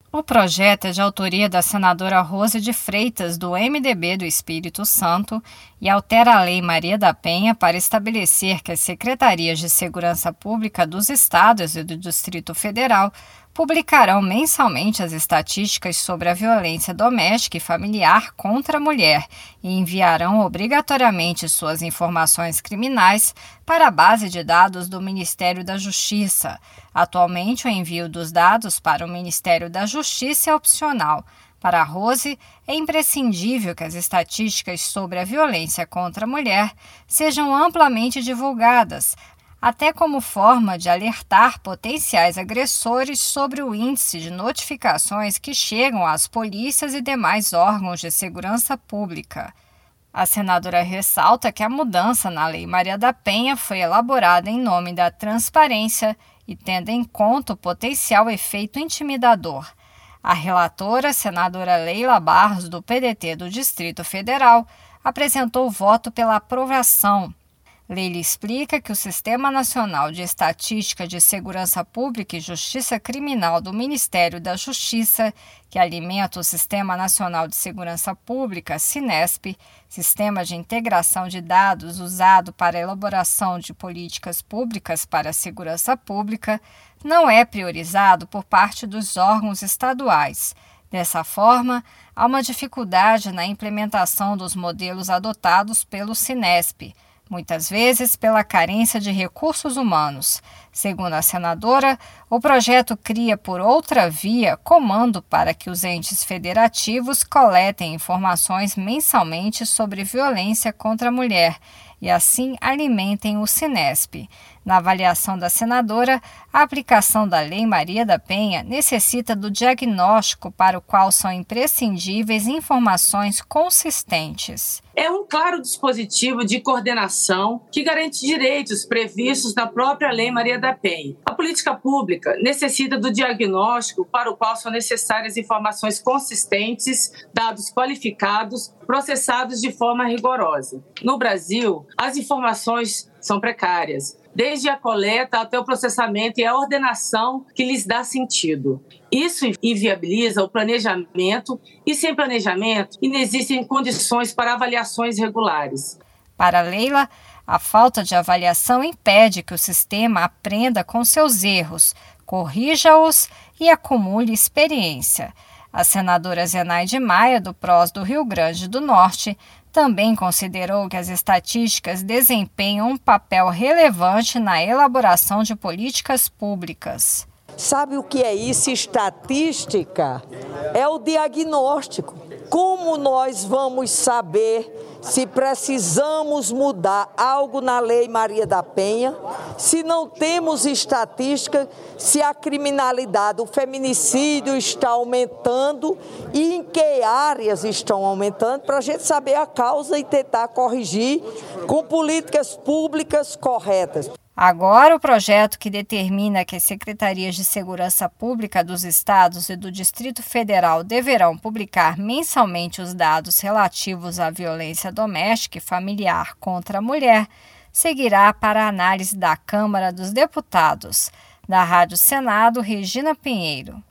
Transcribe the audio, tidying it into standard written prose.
O projeto é de autoria da senadora Rose de Freitas, do MDB do Espírito Santo, e altera a Lei Maria da Penha para estabelecer que as secretarias de segurança pública dos estados e do Distrito Federal publicarão mensalmente as estatísticas sobre a violência doméstica e familiar contra a mulher e enviarão obrigatoriamente suas informações criminais para a base de dados do Ministério da Justiça. Atualmente, o envio dos dados para o Ministério da Justiça é opcional. Para a Rose, é imprescindível que as estatísticas sobre a violência contra a mulher sejam amplamente divulgadas, até como forma de alertar potenciais agressores sobre o índice de notificações que chegam às polícias e demais órgãos de segurança pública. A senadora ressalta que a mudança na Lei Maria da Penha foi elaborada em nome da transparência e tendo em conta o potencial efeito intimidador. A relatora, senadora Leila Barros, do PDT do Distrito Federal, apresentou voto pela aprovação. Leila explica que o Sistema Nacional de Estatística de Segurança Pública e Justiça Criminal do Ministério da Justiça, que alimenta o Sistema Nacional de Segurança Pública, SINESP, sistema de integração de dados usado para a elaboração de políticas públicas para a segurança pública, não é priorizado por parte dos órgãos estaduais. Dessa forma, há uma dificuldade na implementação dos modelos adotados pelo SINESP, muitas vezes pela carência de recursos humanos. Segundo a senadora, o projeto cria por outra via comando para que os entes federativos coletem informações mensalmente sobre violência contra a mulher e assim alimentem o SINESP. Na avaliação da senadora, a aplicação da Lei Maria da Penha necessita do diagnóstico para o qual são imprescindíveis informações consistentes. É um claro dispositivo de coordenação que garante direitos previstos na própria Lei Maria da Penha. A política pública necessita do diagnóstico para o qual são necessárias informações consistentes, dados qualificados, processados de forma rigorosa. No Brasil, as informações são precárias, desde a coleta até o processamento e a ordenação que lhes dá sentido. Isso inviabiliza o planejamento e, sem planejamento, inexistem condições para avaliações regulares. Para Leila, a falta de avaliação impede que o sistema aprenda com seus erros, corrija-os e acumule experiência. A senadora Zenaide Maia, do PROS do Rio Grande do Norte, também considerou que as estatísticas desempenham um papel relevante na elaboração de políticas públicas. Sabe o que é isso? Estatística é o diagnóstico. Como nós vamos saber se precisamos mudar algo na Lei Maria da Penha, se não temos estatística, se a criminalidade, o feminicídio está aumentando e em que áreas estão aumentando, para a gente saber a causa e tentar corrigir com políticas públicas corretas. Agora, o projeto que determina que as secretarias de segurança pública dos estados e do Distrito Federal deverão publicar mensalmente os dados relativos à violência doméstica e familiar contra a mulher seguirá para a análise da Câmara dos Deputados. Da Rádio Senado, Regina Pinheiro.